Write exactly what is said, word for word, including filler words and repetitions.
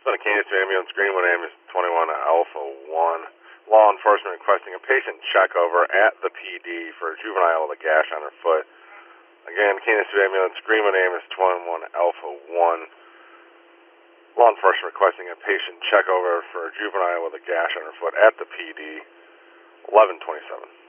been a Kansas City ambulance, Greenwood ambulance twenty-one Alpha one. Law enforcement requesting a patient check over at the P D for a juvenile with a gash on her foot. Again, Kansas City ambulance, Greenwood ambulance twenty-one Alpha one. Law enforcement requesting a patient check over for a juvenile with a gash on her foot at the P D. eleven twenty-seven.